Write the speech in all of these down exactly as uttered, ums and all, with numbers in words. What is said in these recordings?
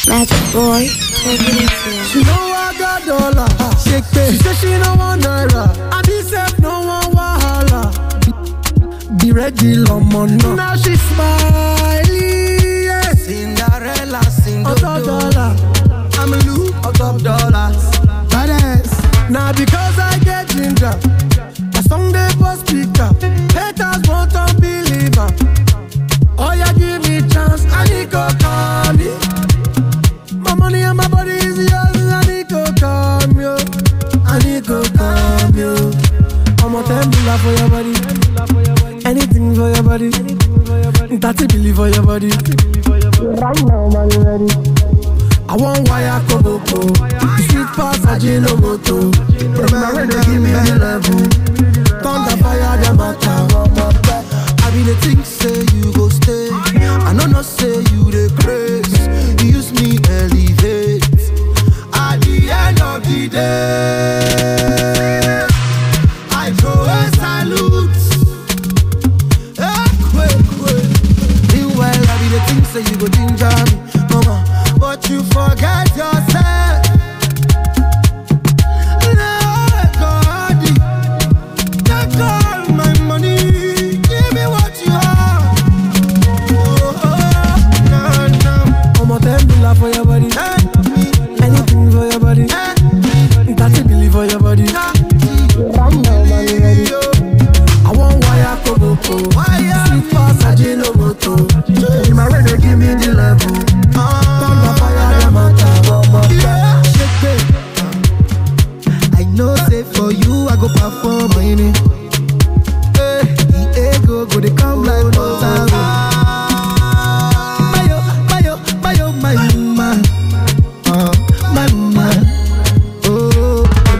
Magic boy, take it easy. She know I got dollar, shake pay. She say she no want naira, and he said no one wahala. Be ready, Lomon. Now she smiling, yeah. Cinderella, sing on top dollar. I'm a loop on top dollars. Badass. Now because I get ginger, my song they for speaker. Haters won't unbeliever. Oh yeah, give me chance, I need to call me. My money and my body is yours, I need to come yo. I need to come yo. I'm a ten billion for your body, anything for your body, thirty billion for your body. Right now, man, you ready? I want wire koboko, sweet pass Ajinomoto. Remember when they give me the level, thunder fire the matter. I be the thing say you go stay, I know not say you the grace. You use me elevate. At the end of the day, I throw a salute. Hey, quick, quick. Meanwhile, I be the thing say you go ginger me, mama, but you forget yourself. No, God, take all my money, give me what you have. Oh, oh, no, no. I'm a ten billion for your body, anything for your body, thirty billion for your body. Right now, man, you ready? I want wire koboko, sweet pass Ajinomoto. You my ready, give me the level. Thunder fire the matter. Yeah. Shake it. I know say for you I go perform my name. Hey, the ego go they come like water. Mayo, mayo, mayo, my woman, uh, my woman. Oh,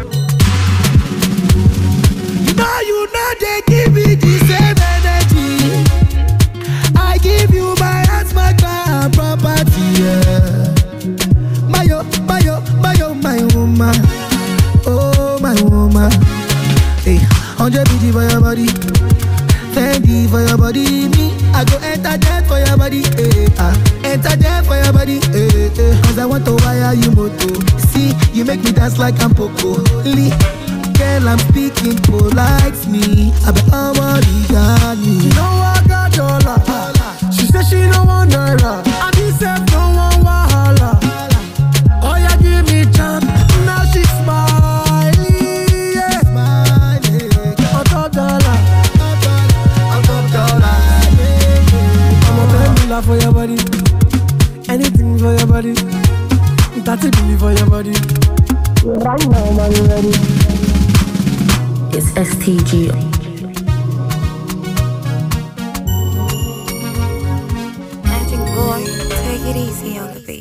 you know you know they give me the same energy. I give you my hands, my car, and property. Yeah. Mayo, mayo, mayo, my woman. Oh, my woman. Hey, one hundred B G for your body, Fendi for your body. Me, I go enter there for your body. Hey, ah, enter there for your body. Hey, hey. Cause I want to wire you moto. See, you make me dance like I'm Poco. Lee, girl, I'm speaking polite me. I be already got me. You know I got dollar. She said she no want naira, and he said no one wahala. Oh yeah, give me chance. Now she smiling, yeah. Smiling. On top dollar, on top dollar. I'm a ten billion for your body, anything for your body, thirty billion for your body. Right now, man, you ready? It's S T G. Magic boy, take it easy on the beat.